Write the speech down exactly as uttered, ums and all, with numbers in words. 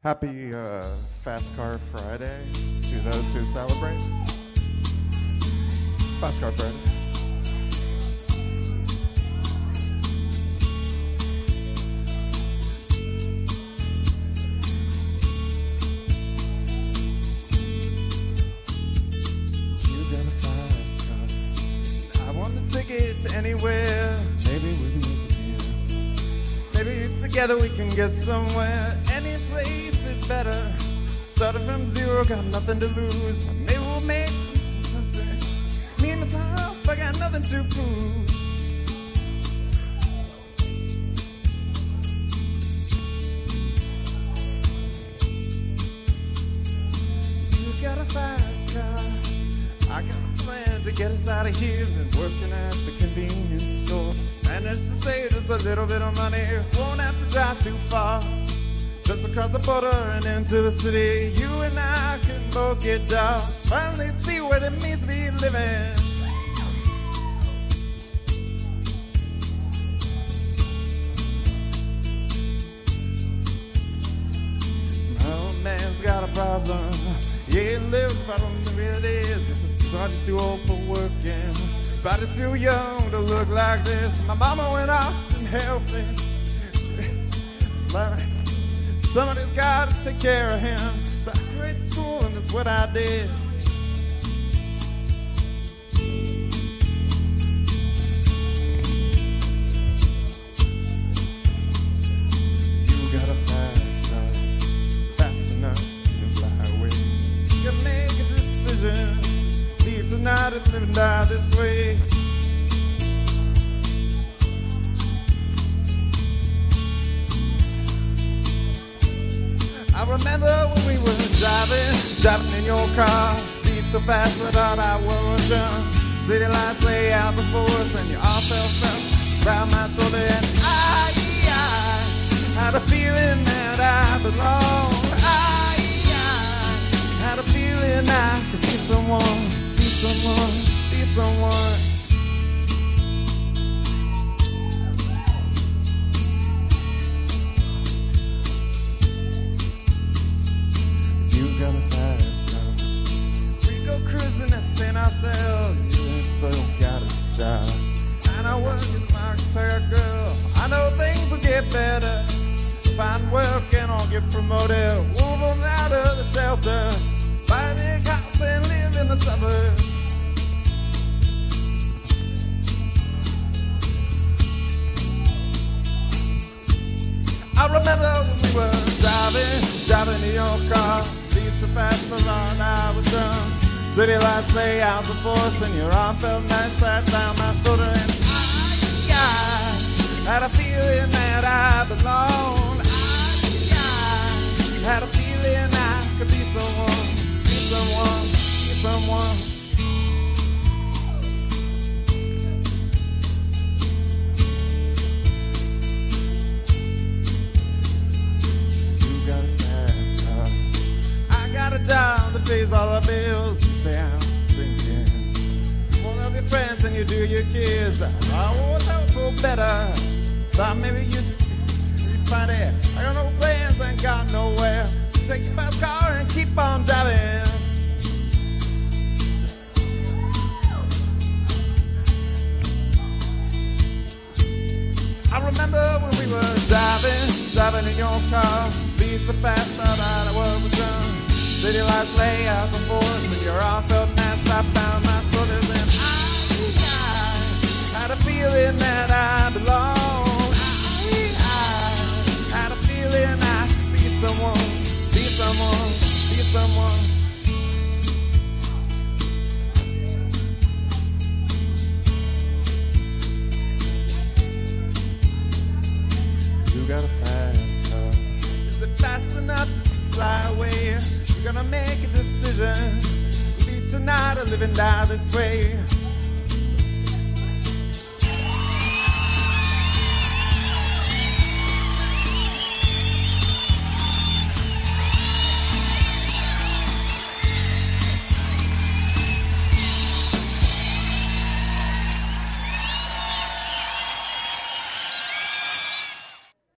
Happy uh, Fast Car Friday to those who celebrate. Fast Car Friday. You got a fast car. I want to take it to anywhere. Maybe we can make it here. Maybe together we can get somewhere. Any place is better. Started from zero, got nothing to lose. Maybe we'll make something. Me and the pop, I got nothing to prove. You got a fast car. I got a plan to get us out of here. Been working at the convenience store. Managed to save just a little bit of money. Won't have to drive too far. Just across the border and into the city. You and I can both get jobs. Finally see what it means to be living. My old man's got a problem. Yeah, live problem really is. This is body's too old for working. Body's too young to look like this. My mama went off and helped me. Somebody's got to take care of him. So I quit school and that's what I did. You got a fast car, fast enough to fly away. You gotta make a decision. Leave tonight and live and die this way. I remember when we were driving, driving in your car. Speed so fast, I thought I was done. City lights lay out before us, and you all fell fast around my shoulder. And I, I had a feeling that I belonged. I, I had a feeling I could be someone, be someone, be someone. Got a fast car. We go cruising and paying ourselves. You still got a job. And I work as my fair girl. I know things will get better. Find work and I'll get promoted. Move on out of the shelter. Buy a big house and live in the suburbs. I remember when we were driving, driving in your car. So fast, so long I was drunk. City lights lay out before us, and your arm felt nice right down my shoulder. And I, I had a feeling that I belonged. I, I had a feeling I could be someone, be someone, be someone. You got a fast car. I got a job that pays all the bills. You say I'm drinking. You won't have your friends and you do your kids. I always hope for better. Thought maybe you'd, you'd find it. I got no plans, ain't got nowhere. Take your fast car and keep on driving. I remember when we were driving, driving in your car. Speed so fast, thought I was done. City lights lay out before us, and your arm felt nice right down my shoulders. And I, I had a feeling that I belonged. I, I had a feeling I could be someone, be someone, be someone. You got a fast car. Is it fast enough to fly away? You're gonna make a decision. Leave tonight or live and die this way.